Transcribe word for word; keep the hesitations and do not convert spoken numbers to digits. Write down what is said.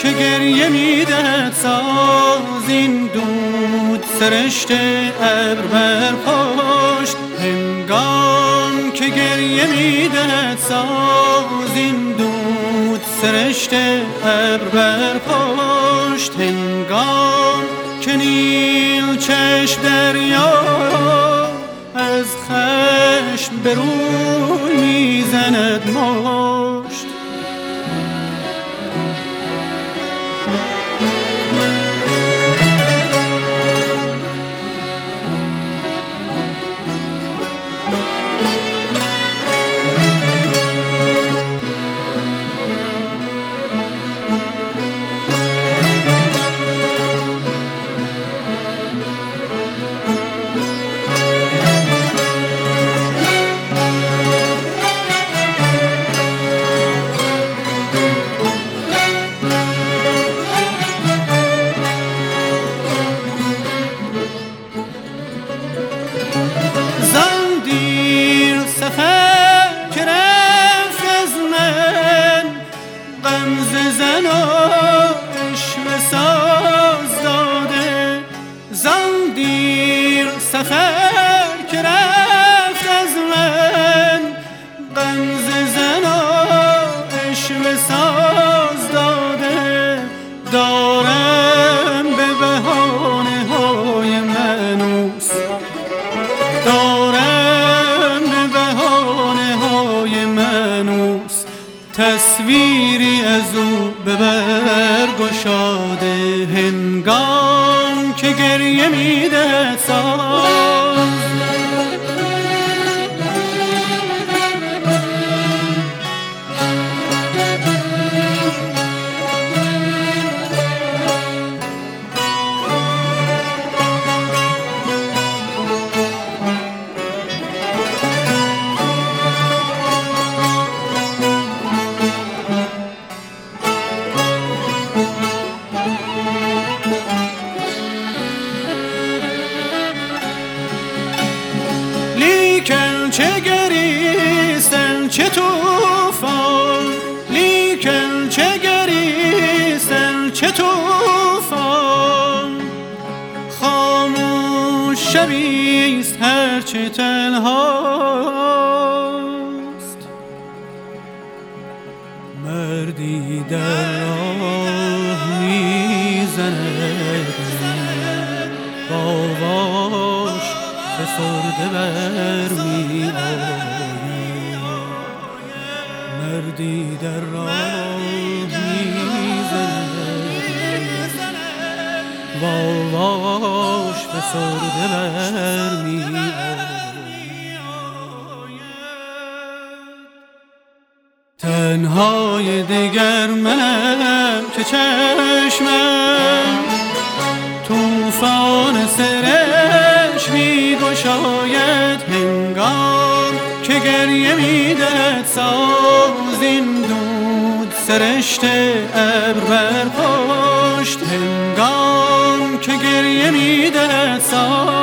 که گریه میدهد ساز این دود سرشت ابر بر پشت. هنگام که گریه میدهد ساز این دود سرشت ابر بر پشت. هنگام که نیل چشم دریا از خشم به روی میزند مشت. که رفت از من غمزه زن و عشوه ساز داده. زان دیر سفر که رفت از من غمزه زن و عشوه ساز داده. دارم به بهانه های منوس تصویری از او به بر گشاده. هنگام که گریه میدهد ساز لیکن چه گریستن چه توفان، لیکن چه گریستن چه توفان. خاموش شبیست هرچه تنهاست. مردی در راه میزند باواش فسرده بر می آید. مردی در راه میزند واواش فسرده بر می آید. تنهای دگر منم که چشمم توفان سرش می گشاید. هنگام که گریه میدهد ساز این دود سرشت ابر بر پشت. هنگام که گریه میدهد ساز